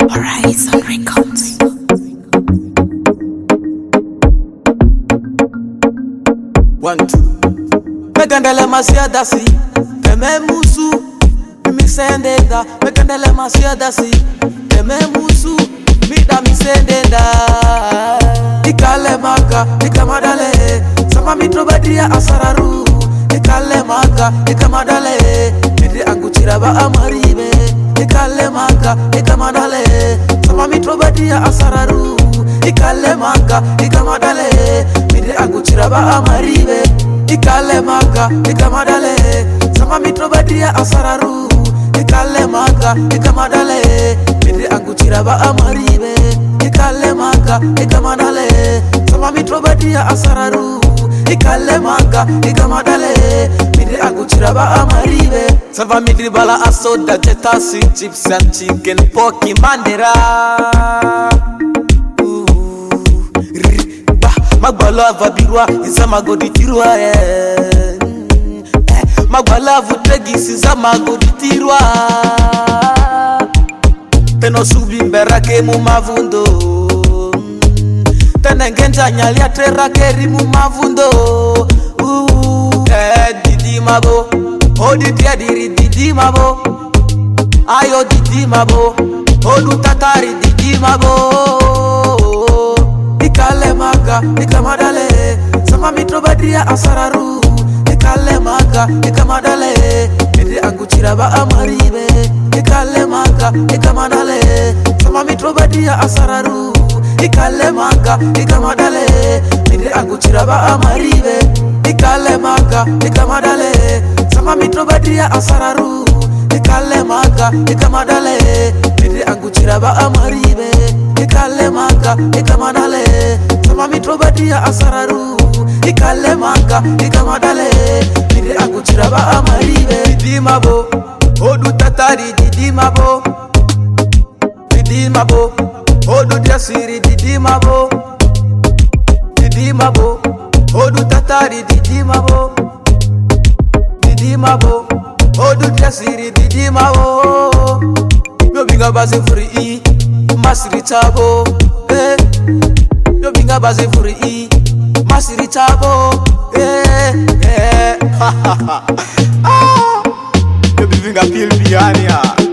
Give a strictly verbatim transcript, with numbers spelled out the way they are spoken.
Horizon Records. One, two. Megandele masia dasi, teme musu. Mi sendenda, megandele masia dasi, teme musu. Mi da mi sendenda. Ikale maka, ikamadale. Sama mitro badia asararu. Ikale maka, ikamadale. Midi anguchira ba amaribe. Ikale maka, ikamadale. Sama mitro badia asararu. Ikale maka, ikamadale. Midi anguchira ba amaribe. Ikale maka, ikamadale. Sama mitro badia asararu. Ikale maka, ikamadale. Midi anguchira ba amaribe. Ikale maka, ikamadale. Sama mitro badia asararu. Ikale maka, ikamadale. Midi anguchira ba amaribe. Sava midri bala asoda jetasi. Chips and chicken, poki mandera. Magbalava birwa, izama godi tirwa eh. Magbalavu tegis izama godi tirwa. Teno subi mberake mu mavundo. Tene ngenja nyalia terake rimu mavundo. Eh didi mabo, oh didi adiri didi mabo. Ayo didi mabo, oh tatari didi mabo. Ikale maka, ikamadale. Sama mitro badia asararu. Ikale maka, ikamadale. Midi anguchira ba amaribe. Ikale maka, ikamadale. Sama mitro badia asararu. Ikale maka, ikamadale. Midi anguchira ba amaribe. Ikale maka, ikamadale. Sama mitro badia asararu. Ikale maka, ikamadale. Midi anguchira ba amaribe. Ikale maka, ikamadale. Sama mitro badia asararu. Ikale maka, ikamadale. Midi anguchira ba amaribe. Didi mabo, odu tatari didi mabo. Didi mabo, odu diasiri didi mabo. Didi mabo, odu tatari didi mabo. Didi mabo, odu diasiri didi mabo. No binga baze free. Masiri chabo, eh. Yo binga baze furi, masiri chabo, eh, eh. Ha ha ha. Ah, yo binga pil biania.